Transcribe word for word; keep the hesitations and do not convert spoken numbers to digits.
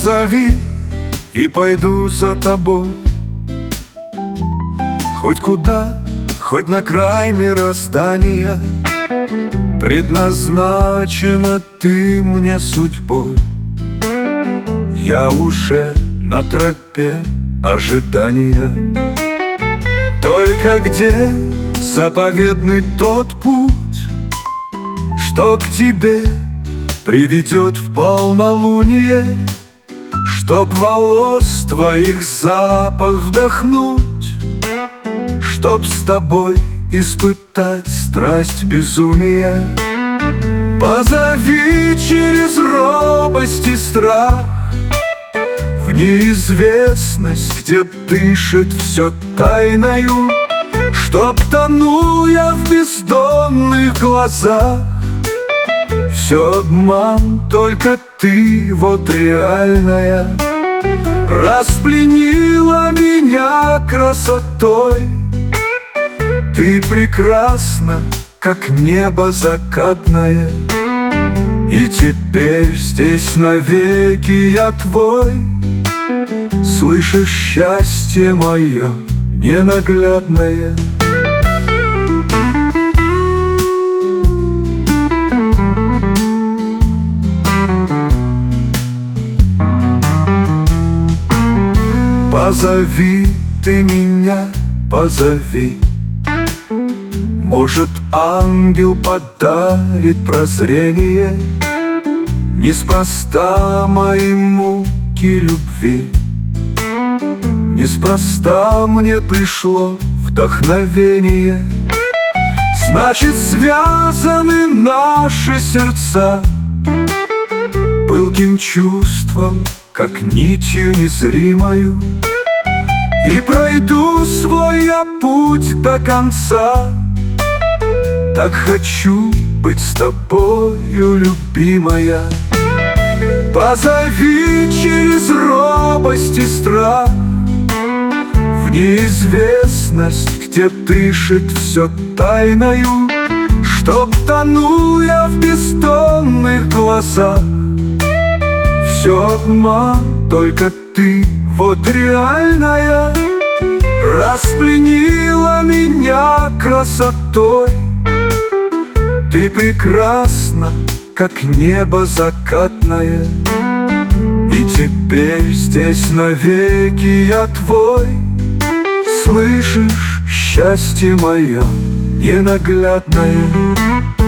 Позови, и пойду за тобой. Хоть куда, хоть на край мироздания, предназначена ты мне судьбой. Я уже на тропе ожидания. Только где заповедный тот путь, что к тебе приведет в полнолуние, чтоб волос твоих запах вдохнуть, чтоб с тобой испытать страсть безумия. Позови через робость и страх в неизвестность, где дышит все тайною, чтоб тонул я в бездонных глазах. Все обман, только ты, вот реальная, распленила меня красотой. Ты прекрасна, как небо закатное, и теперь здесь навеки я твой. Слышишь, счастье мое ненаглядное? Позови ты меня, позови. Может, ангел подарит прозрение, неспроста мои муки любви. Неспроста мне пришло вдохновение. Значит, связаны наши сердца пылким чувством, как нитью незримою. И пройду свой я путь до конца. Так хочу быть с тобою, любимая. Позови через робость и страх в неизвестность, где дышит все тайною, чтоб тонул я в бездонных глазах. Все обман, только ты, вот реальная, распленила меня красотой. Ты прекрасна, как небо закатное, и теперь здесь навеки я твой. Слышишь, счастье мое ненаглядное?